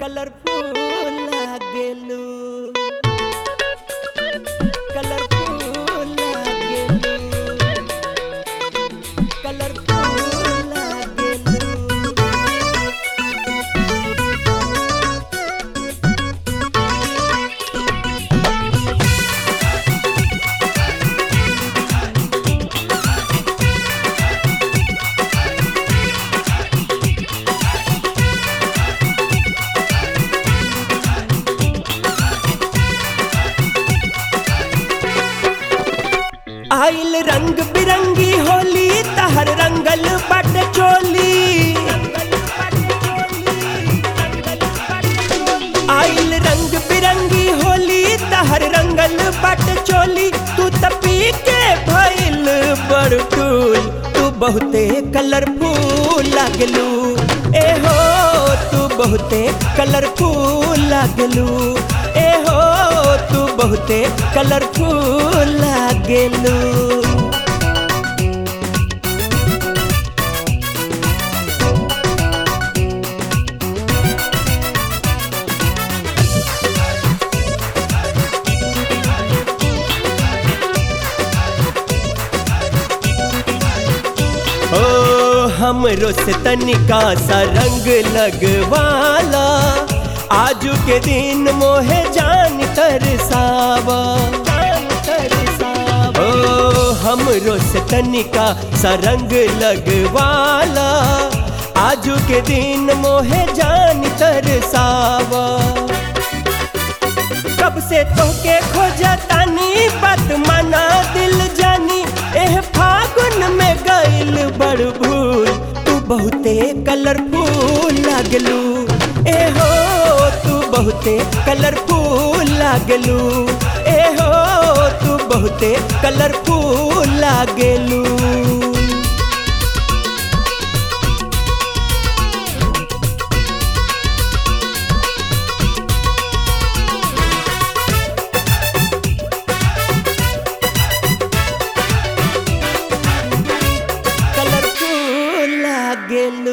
Colourful लागेलू colourful लागेलू colourful लागेलू। आइल रंग बिरंगी होली तहर रंगल बट चोली। आइल रंग बिरंगी होली तहर रंगल बट चोली। तू तपी के भइल बड़टूल तू बहुते कलरफुल लागलू। ए हो तू बहुते कलरफुल लागलू। ए हो तू बहुते कलरफुल लागेलू। ओ हमरो से तनिका सा रंग लगवाला। आजू के दिन मोहे जान तरसावा। ओ हमरो से तनिका सा रंग लगवाला। आजू के दिन मोहे जान तरसावा। कब से तोके खोजतानी बात माना दिल जानी। एह फागुन में गइल बड़ भूल तू बहुते कलरफुल लागलू। ए हो तू बहुते कलरफुल लागलू। ए हो तू बहुते कलरफुल लागलू। कलरफुल लागलू।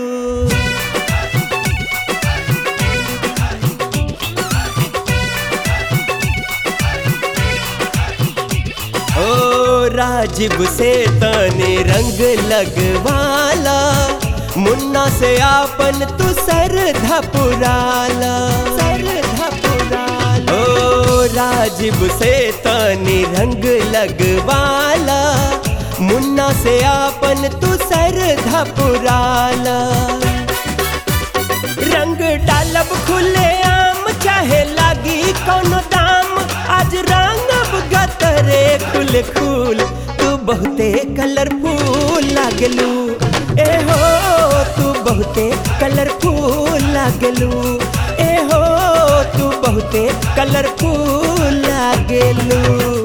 राजीव से तने रंग लगवाला। मुन्ना से आपन तू सरधा पुराला। ओ राजीव से तने रंग लगवाला। मुन्ना से आपन तू सरधा पुराला। रंग डालब खुले आम चाहे लागी कौनो दाम। आज रंगब गतरे खुल खुल तू बहुते कलरफुल लागलू। ए हो तू बहुते कलरफुल लागलू। ए हो तू बहुते कलरफुल लागलू।